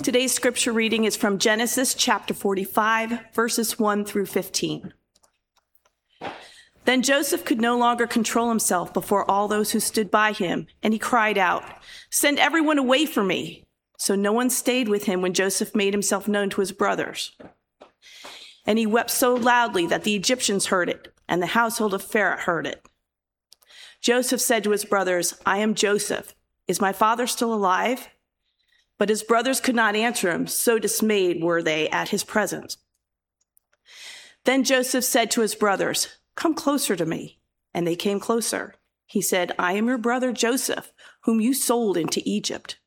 Today's scripture reading is from Genesis chapter 45, verses 1 through 15. Then Joseph could no longer control himself before all those who stood by him, and he cried out, "Send everyone away from me." So no one stayed with him when Joseph made himself known to his brothers. And he wept so loudly that the Egyptians heard it, and the household of Pharaoh heard it. Joseph said to his brothers, "I am Joseph. Is my father still alive?" But his brothers could not answer him, so dismayed were they at his presence. Then Joseph said to his brothers, "Come closer to me." And they came closer. He said, "I am your brother Joseph, whom you sold into Egypt.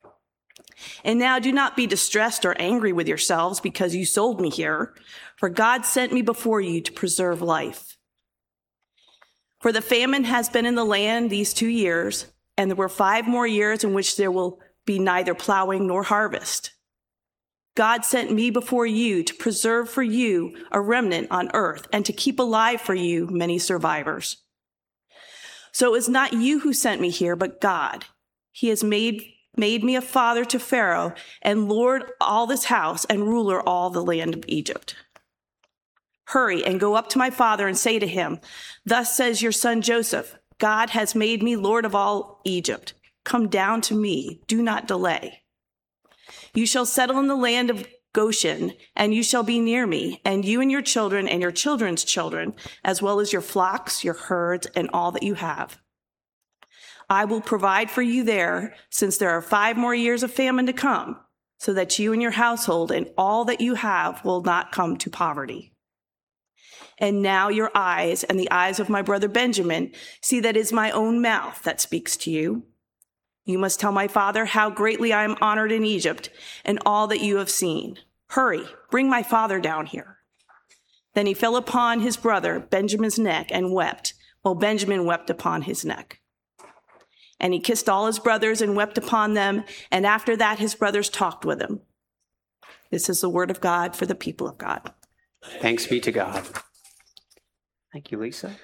And now do not be distressed or angry with yourselves because you sold me here, for God sent me before you to preserve life. For the famine has been in the land these 2 years, and there were 5 more years in which there will be neither plowing nor harvest. God sent me before you to preserve for you a remnant on earth and to keep alive for you many survivors. So it was not you who sent me here, but God. He has made me a father to Pharaoh and lord all this house and ruler all the land of Egypt. Hurry and go up to my father and say to him, 'Thus says your son Joseph, God has made me lord of all Egypt. Come down to me, do not delay. You shall settle in the land of Goshen, and you shall be near me, and you and your children and your children's children, as well as your flocks, your herds, and all that you have. I will provide for you there, since there are 5 more years of famine to come, so that you and your household and all that you have will not come to poverty. And now your eyes and the eyes of my brother Benjamin see that it is my own mouth that speaks to you. You must tell my father how greatly I am honored in Egypt and all that you have seen. Hurry, bring my father down here." Then he fell upon his brother Benjamin's neck and wept, while Benjamin wept upon his neck. And he kissed all his brothers and wept upon them, and after that his brothers talked with him. This is the word of God for the people of God. Thanks be to God. Thank you, Lisa.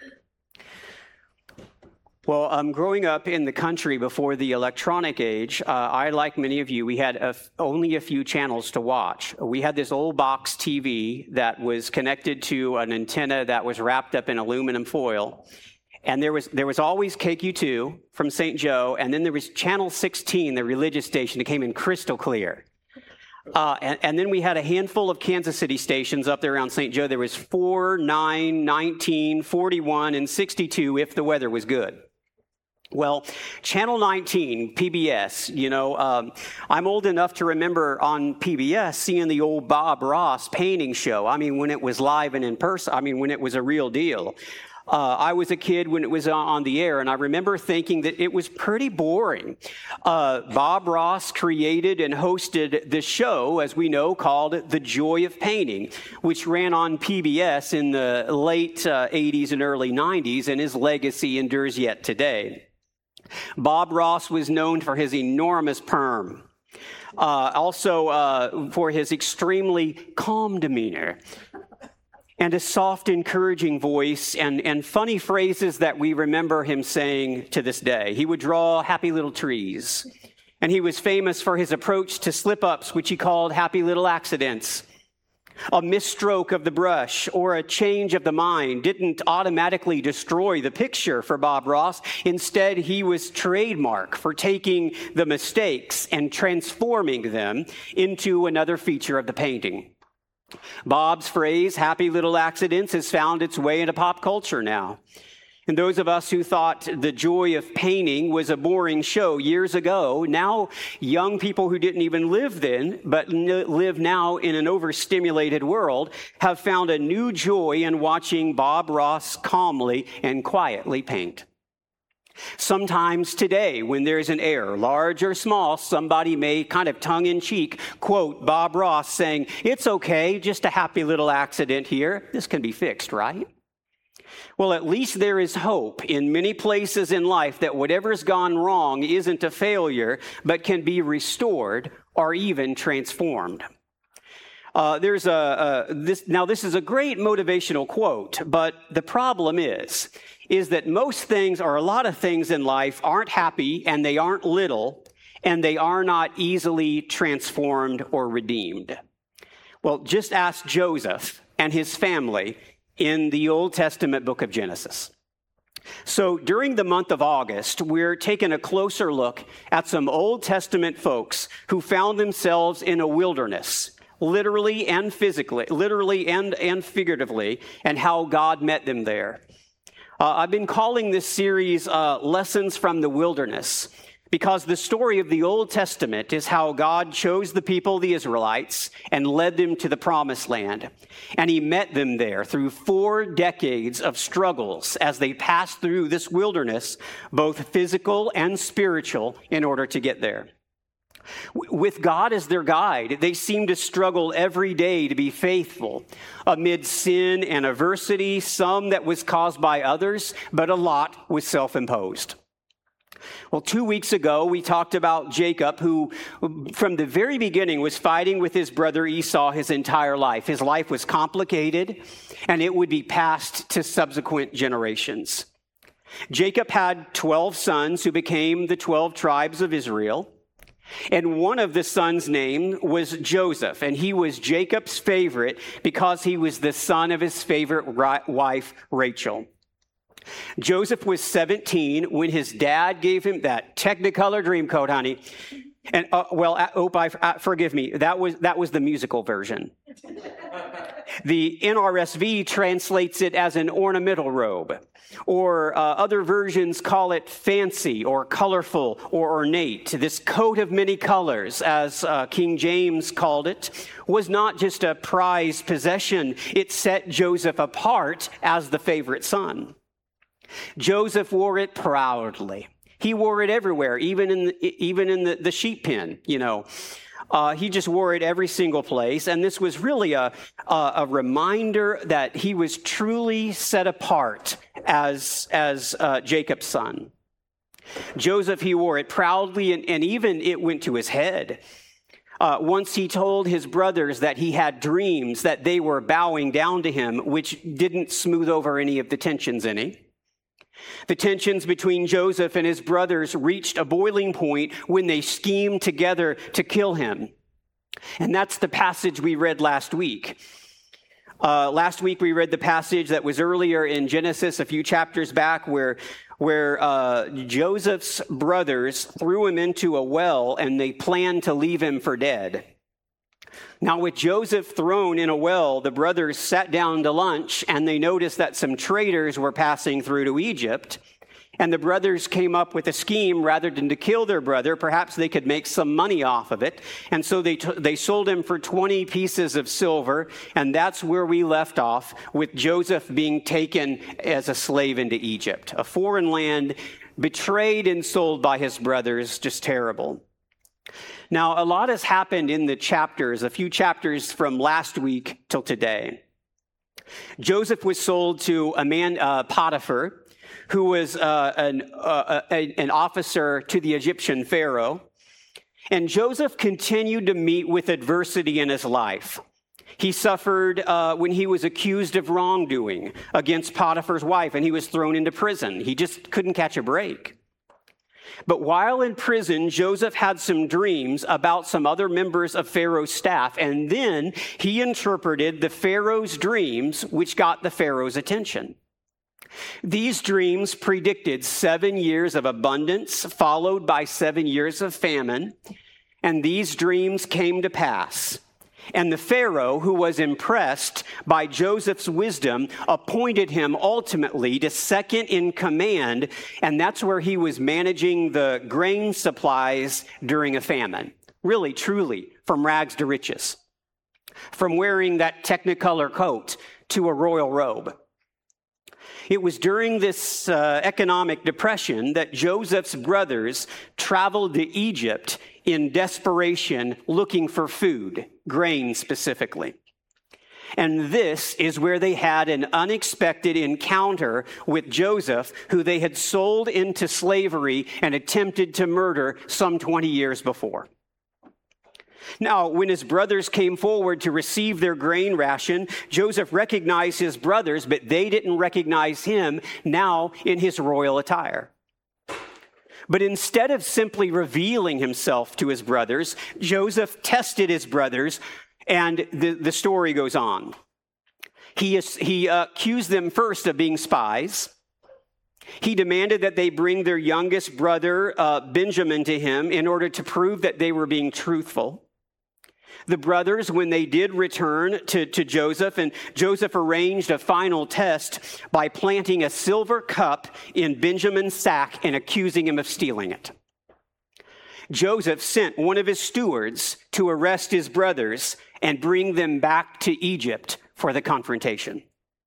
Well, growing up in the country before the electronic age, I, like many of you, we had only a few channels to watch. We had this old box TV that was connected to an antenna that was wrapped up in aluminum foil. And there was always KQ2 from St. Joe, and then there was Channel 16, the religious station that came in crystal clear. And then we had a handful of Kansas City stations up there around St. Joe. There was 4, 9, 19, 41, and 62 if the weather was good. Well, Channel 19, PBS, I'm old enough to remember on PBS seeing the old Bob Ross painting show. I mean, when it was live and in person, when it was a real deal. I was a kid when it was on the air, and I remember thinking that it was pretty boring. Bob Ross created and hosted the show, as we know, called The Joy of Painting, which ran on PBS in the late 80s and early 90s, and his legacy endures yet today. Bob Ross was known for his enormous perm, also for his extremely calm demeanor, and a soft, encouraging voice, and funny phrases that we remember him saying to this day. He would draw happy little trees, and he was famous for his approach to slip-ups, which he called happy little accidents. A misstroke of the brush or a change of the mind didn't automatically destroy the picture for Bob Ross. Instead, he was trademark for taking the mistakes and transforming them into another feature of the painting. Bob's phrase, happy little accidents, has found its way into pop culture now. And those of us who thought The Joy of Painting was a boring show years ago, now young people who didn't even live then, but live now in an overstimulated world, have found a new joy in watching Bob Ross calmly and quietly paint. Sometimes today, when there's an error, large or small, somebody may kind of tongue-in-cheek quote Bob Ross saying, "It's okay, just a happy little accident here. This can be fixed, right?" Well, at least there is hope in many places in life that whatever's gone wrong isn't a failure, but can be restored or even transformed. This is a great motivational quote, but the problem is that most things or a lot of things in life aren't happy and they aren't little, and they are not easily transformed or redeemed. Well, just ask Joseph and his family in the Old Testament book of Genesis. So during the month of August, we're taking a closer look at some Old Testament folks who found themselves in a wilderness, literally and physically, literally and figuratively, and how God met them there. I've been calling this series Lessons from the Wilderness, because the story of the Old Testament is how God chose the people, the Israelites, and led them to the Promised Land. And he met them there through 4 decades of struggles as they passed through this wilderness, both physical and spiritual, in order to get there. With God as their guide, they seem to struggle every day to be faithful amid sin and adversity, some that was caused by others, but a lot was self-imposed. Well, 2 weeks ago, we talked about Jacob, who from the very beginning was fighting with his brother Esau his entire life. His life was complicated, and it would be passed to subsequent generations. Jacob had 12 sons who became the 12 tribes of Israel. And one of the sons' name was Joseph, and he was Jacob's favorite because he was the son of his favorite wife, Rachel. Joseph was 17 when his dad gave him that Technicolor Dreamcoat, honey. And forgive me, that was the musical version. The NRSV translates it as an ornamental robe, or other versions call it fancy or colorful or ornate. This coat of many colors, as King James called it, was not just a prized possession. It set Joseph apart as the favorite son. Joseph wore it proudly. He wore it everywhere, even in the sheep pen, you know. He just wore it every single place. And this was really a reminder that he was truly set apart as Jacob's son. Joseph, he wore it proudly, and even it went to his head. Once he told his brothers that he had dreams, that they were bowing down to him, which didn't smooth over any of the tensions any. The tensions between Joseph and his brothers reached a boiling point when they schemed together to kill him. And that's the passage we read last week. Last week we read the passage that was earlier in Genesis, a few chapters back, where Joseph's brothers threw him into a well and they planned to leave him for dead. Now, with Joseph thrown in a well, the brothers sat down to lunch, and they noticed that some traders were passing through to Egypt. And the brothers came up with a scheme, rather than to kill their brother, perhaps they could make some money off of it. And so they sold him for 20 pieces of silver, and that's where we left off, with Joseph being taken as a slave into Egypt, a foreign land, betrayed and sold by his brothers. Just terrible. Now, a lot has happened in the chapters, a few chapters from last week till today. Joseph was sold to a man, Potiphar, who was an officer to the Egyptian Pharaoh. And Joseph continued to meet with adversity in his life. He suffered when he was accused of wrongdoing against Potiphar's wife, and he was thrown into prison. He just couldn't catch a break. But while in prison, Joseph had some dreams about some other members of Pharaoh's staff, and then he interpreted the Pharaoh's dreams, which got the Pharaoh's attention. These dreams predicted 7 years of abundance, followed by 7 years of famine, and these dreams came to pass. And the Pharaoh, who was impressed by Joseph's wisdom, appointed him ultimately to second in command, and that's where he was managing the grain supplies during a famine. Really, truly, from rags to riches. From wearing that Technicolor coat to a royal robe. It was during this economic depression that Joseph's brothers traveled to Egypt in desperation, looking for food, grain specifically. And this is where they had an unexpected encounter with Joseph, who they had sold into slavery and attempted to murder some 20 years before. Now, when his brothers came forward to receive their grain ration, Joseph recognized his brothers, but they didn't recognize him now in his royal attire. But instead of simply revealing himself to his brothers, Joseph tested his brothers, and the story goes on. He accused them first of being spies. He demanded that they bring their youngest brother, Benjamin, to him in order to prove that they were being truthful. The brothers, when they did return to Joseph, and Joseph arranged a final test by planting a silver cup in Benjamin's sack and accusing him of stealing it. Joseph sent one of his stewards to arrest his brothers and bring them back to Egypt for the confrontation.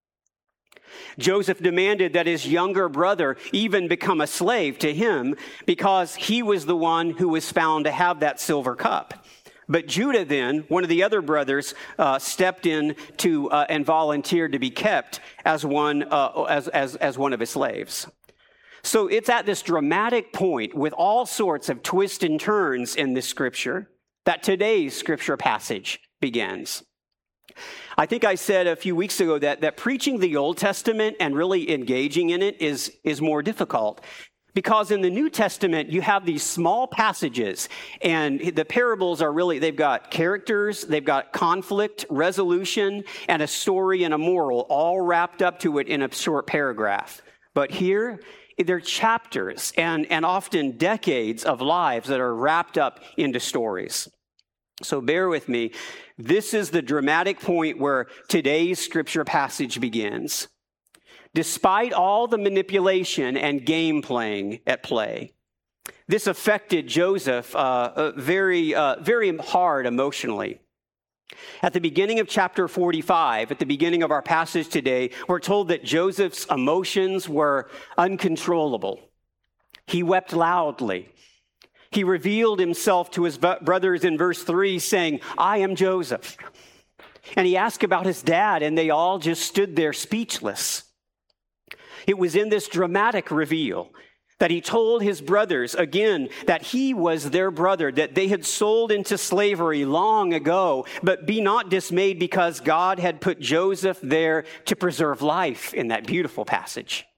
Joseph demanded that his younger brother even become a slave to him because he was the one who was found to have that silver cup. But Judah then, one of the other brothers, stepped in and volunteered to be kept as one of his slaves. So it's at this dramatic point with all sorts of twists and turns in this scripture that today's scripture passage begins. I think I said a few weeks ago that preaching the Old Testament and really engaging in it is more difficult. Because in the New Testament, you have these small passages, and the parables are really, they've got characters, they've got conflict, resolution, and a story and a moral all wrapped up to it in a short paragraph. But here, they're chapters and often decades of lives that are wrapped up into stories. So bear with me. This is the dramatic point where today's scripture passage begins. Despite all the manipulation and game playing at play, this affected Joseph very hard emotionally. At the beginning of chapter 45, at the beginning of our passage today, we're told that Joseph's emotions were uncontrollable. He wept loudly. He revealed himself to his brothers in verse 3, saying, "I am Joseph." And he asked about his dad, and they all just stood there speechless. It was in this dramatic reveal that he told his brothers again that he was their brother, that they had sold into slavery long ago, but be not dismayed because God had put Joseph there to preserve life in that beautiful passage.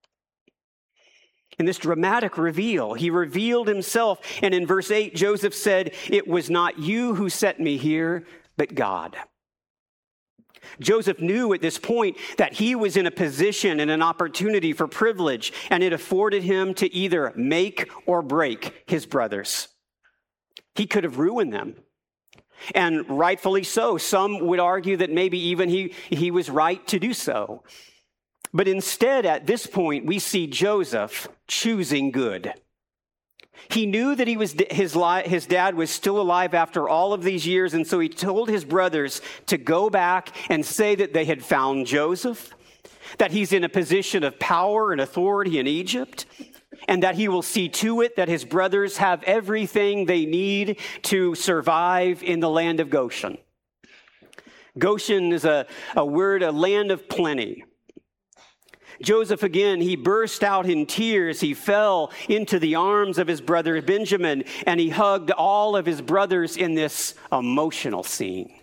In this dramatic reveal, he revealed himself, and in verse 8, Joseph said, "It was not you who sent me here, but God." Joseph knew at this point that he was in a position and an opportunity for privilege, and it afforded him to either make or break his brothers. He could have ruined them, and rightfully so. Some would argue that maybe even he was right to do so. But instead, at this point, we see Joseph choosing good. He knew that his dad was still alive after all of these years, and so he told his brothers to go back and say that they had found Joseph, that he's in a position of power and authority in Egypt, and that he will see to it that his brothers have everything they need to survive in the land of Goshen. Goshen is a word, a land of plenty. Joseph, again, he burst out in tears. He fell into the arms of his brother Benjamin, and he hugged all of his brothers in this emotional scene.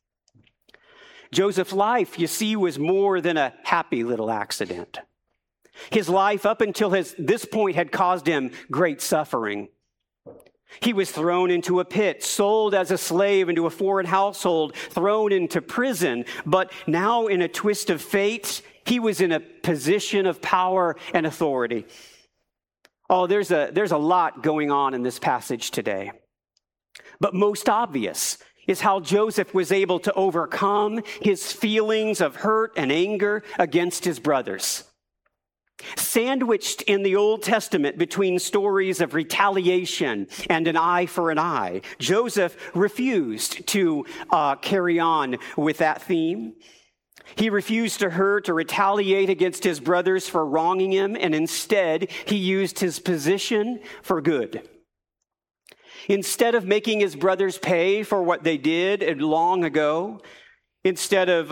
Joseph's life, you see, was more than a happy little accident. His life up until this point had caused him great suffering. He was thrown into a pit, sold as a slave into a foreign household, thrown into prison, but now in a twist of fate, he was in a position of power and authority. Oh, there's a lot going on in this passage today. But most obvious is how Joseph was able to overcome his feelings of hurt and anger against his brothers. Sandwiched in the Old Testament between stories of retaliation and an eye for an eye, Joseph refused to carry on with that theme. He refused to hurt or retaliate against his brothers for wronging him, and instead, he used his position for good. Instead of making his brothers pay for what they did long ago, instead of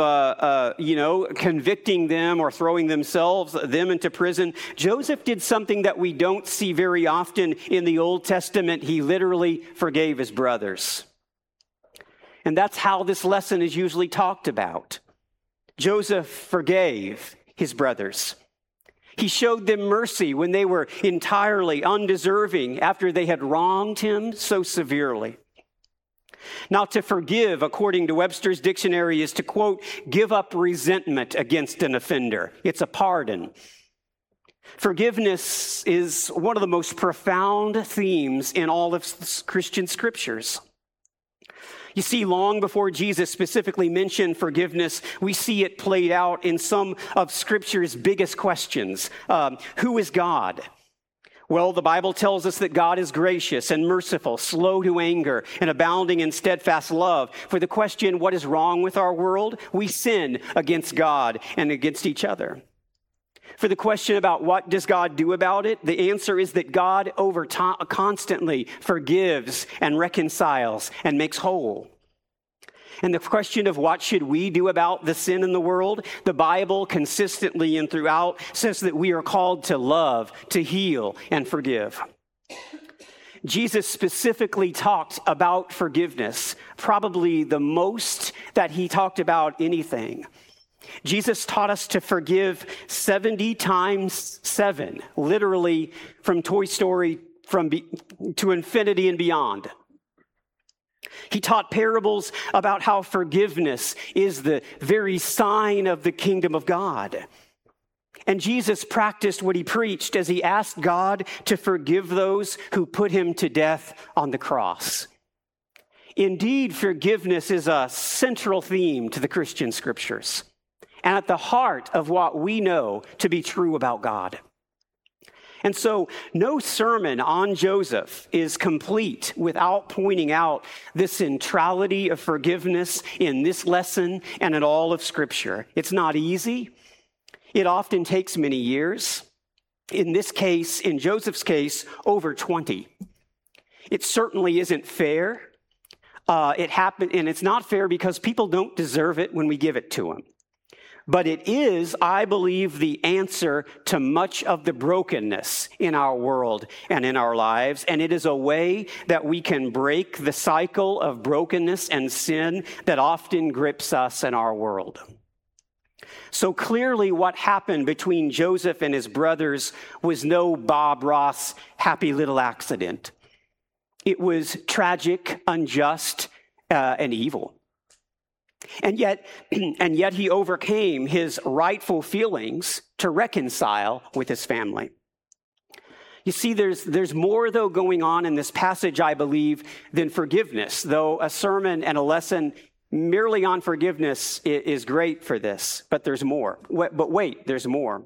convicting them or throwing them into prison, Joseph did something that we don't see very often in the Old Testament. He literally forgave his brothers. And that's how this lesson is usually talked about. Joseph forgave his brothers. He showed them mercy when they were entirely undeserving after they had wronged him so severely. Now, to forgive, according to Webster's dictionary, is to, quote, give up resentment against an offender. It's a pardon. Forgiveness is one of the most profound themes in all of Christian scriptures. You see, long before Jesus specifically mentioned forgiveness, we see it played out in some of Scripture's biggest questions. Who is God? Well, the Bible tells us that God is gracious and merciful, slow to anger, and abounding in steadfast love. For the question, what is wrong with our world? We sin against God and against each other. For the question about what does God do about it, the answer is that God constantly forgives and reconciles and makes whole. And the question of what should we do about the sin in the world, the Bible consistently and throughout says that we are called to love, to heal, and forgive. Jesus specifically talked about forgiveness, probably the most that he talked about anything. Jesus taught us to forgive 70 times 7, literally from Toy Story to infinity and beyond. He taught parables about how forgiveness is the very sign of the kingdom of God. And Jesus practiced what he preached as he asked God to forgive those who put him to death on the cross. Indeed, forgiveness is a central theme to the Christian scriptures and at the heart of what we know to be true about God. And so no sermon on Joseph is complete without pointing out this centrality of forgiveness in this lesson and in all of Scripture. It's not easy. It often takes many years. In this case, in Joseph's case, over 20. It certainly isn't fair. It happened, and it's not fair because people don't deserve it when we give it to them. But it is, I believe, the answer to much of the brokenness in our world and in our lives. And it is a way that we can break the cycle of brokenness and sin that often grips us in our world. So clearly what happened between Joseph and his brothers was no Bob Ross happy little accident. It was tragic, unjust, and evil. And yet he overcame his rightful feelings to reconcile with his family. You see, there's more, though, going on in this passage, I believe, than forgiveness, though a sermon and a lesson merely on forgiveness is great for this, but there's more. But wait, there's more.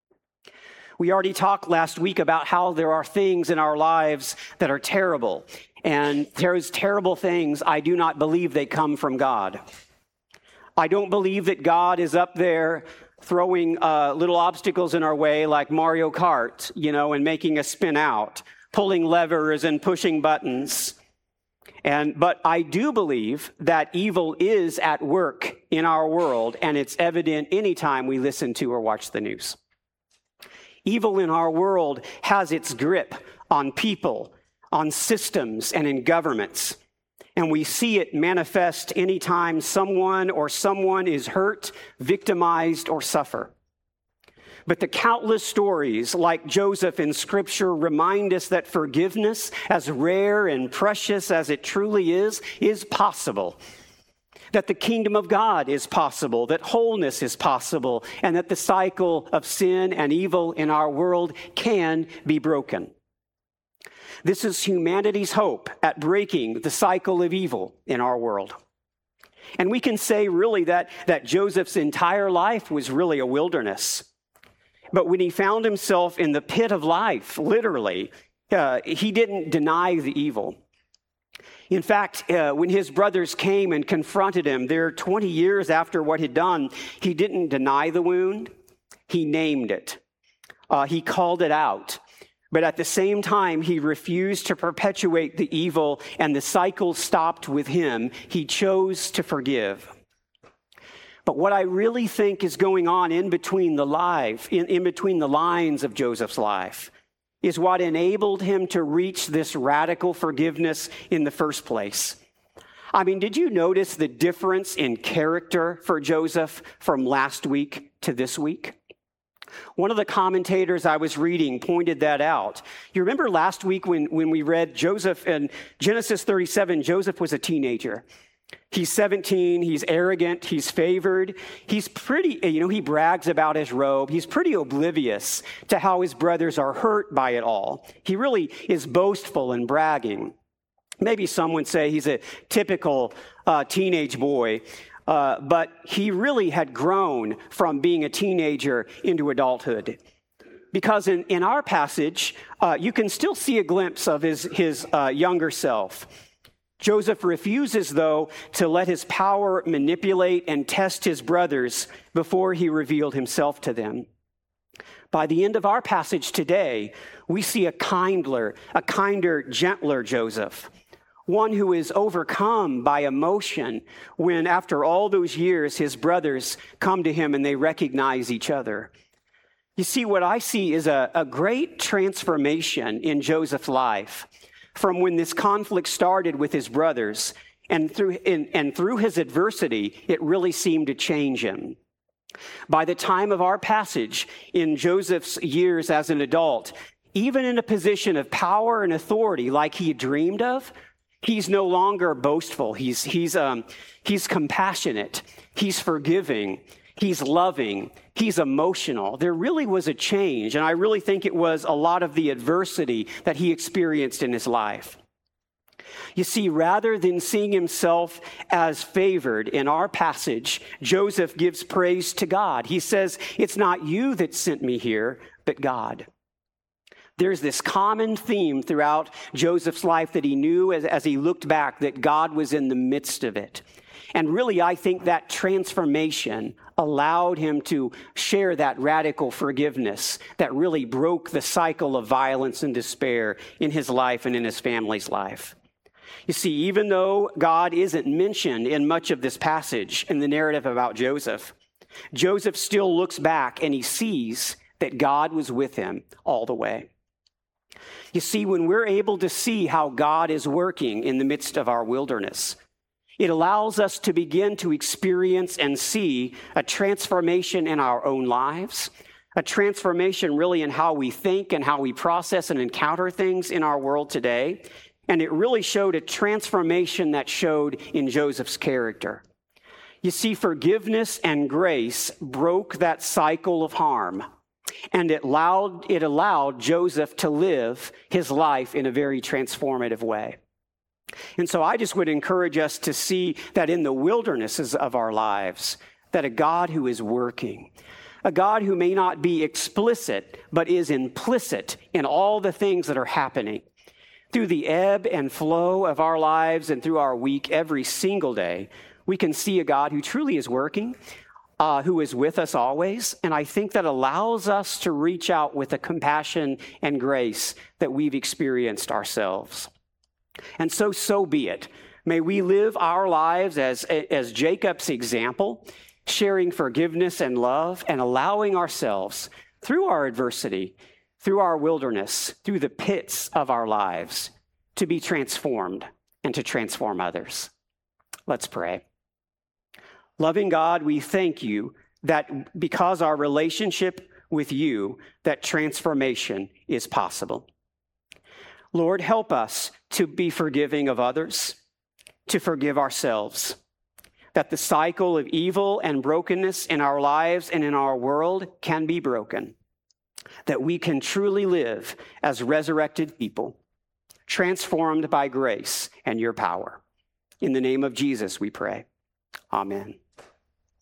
We already talked last week about how there are things in our lives that are terrible, and those terrible things, I do not believe they come from God. I don't believe that God is up there throwing little obstacles in our way like Mario Kart, and making us spin out, pulling levers and pushing buttons. But I do believe that evil is at work in our world, and it's evident anytime we listen to or watch the news. Evil in our world has its grip on people, on systems, and in governments. And we see it manifest anytime someone is hurt, victimized, or suffer. But the countless stories like Joseph in Scripture remind us that forgiveness, as rare and precious as it truly is possible. That the kingdom of God is possible, that wholeness is possible, and that the cycle of sin and evil in our world can be broken. This is humanity's hope at breaking the cycle of evil in our world. And we can say really that Joseph's entire life was really a wilderness. But when he found himself in the pit of life, literally, he didn't deny the evil. In fact, when his brothers came and confronted him there 20 years after what he'd done, he didn't deny the wound. He named it. He called it out. But at the same time, he refused to perpetuate the evil, and the cycle stopped with him. He chose to forgive. But what I really think is going on in between the lines of Joseph's life is what enabled him to reach this radical forgiveness in the first place. I mean, did you notice the difference in character for Joseph from last week to this week? One of the commentators I was reading pointed that out. You remember last week when we read Joseph in Genesis 37, Joseph was a teenager. He's 17, he's arrogant, he's favored. He's pretty, he brags about his robe. He's pretty oblivious to how his brothers are hurt by it all. He really is boastful and bragging. Maybe some would say he's a typical teenage boy. But he really had grown from being a teenager into adulthood. Because in our passage, you can still see a glimpse of his younger self. Joseph refuses, though, to let his power manipulate and test his brothers before he revealed himself to them. By the end of our passage today, we see a kinder, gentler Joseph. One who is overcome by emotion when, after all those years, his brothers come to him and they recognize each other. You see, what I see is a great transformation in Joseph's life from when this conflict started with his brothers, and through his adversity, it really seemed to change him. By the time of our passage, in Joseph's years as an adult, even in a position of power and authority like he dreamed of, he's no longer boastful. He's compassionate. He's forgiving. He's loving. He's emotional. There really was a change, and I really think it was a lot of the adversity that he experienced in his life. You see, rather than seeing himself as favored in our passage, Joseph gives praise to God. He says, "It's not you that sent me here, but God." There's this common theme throughout Joseph's life that he knew as he looked back, that God was in the midst of it. And really, I think that transformation allowed him to share that radical forgiveness that really broke the cycle of violence and despair in his life and in his family's life. You see, even though God isn't mentioned in much of this passage in the narrative about Joseph, Joseph still looks back and he sees that God was with him all the way. You see, when we're able to see how God is working in the midst of our wilderness, it allows us to begin to experience and see a transformation in our own lives, a transformation really in how we think and how we process and encounter things in our world today. And it really showed a transformation that showed in Joseph's character. You see, forgiveness and grace broke that cycle of harm, and it allowed Joseph to live his life in a very transformative way. And so I just would encourage us to see that in the wildernesses of our lives, that a God who is working, a God who may not be explicit, but is implicit in all the things that are happening, through the ebb and flow of our lives and through our week every single day, we can see a God who truly is working, who is with us always. And I think that allows us to reach out with the compassion and grace that we've experienced ourselves. And so be it. May we live our lives as Jacob's example, sharing forgiveness and love and allowing ourselves through our adversity, through our wilderness, through the pits of our lives, to be transformed and to transform others. Let's pray. Loving God, we thank you that because our relationship with you, that transformation is possible. Lord, help us to be forgiving of others, to forgive ourselves, that the cycle of evil and brokenness in our lives and in our world can be broken, that we can truly live as resurrected people, transformed by grace and your power. In the name of Jesus, we pray. Amen.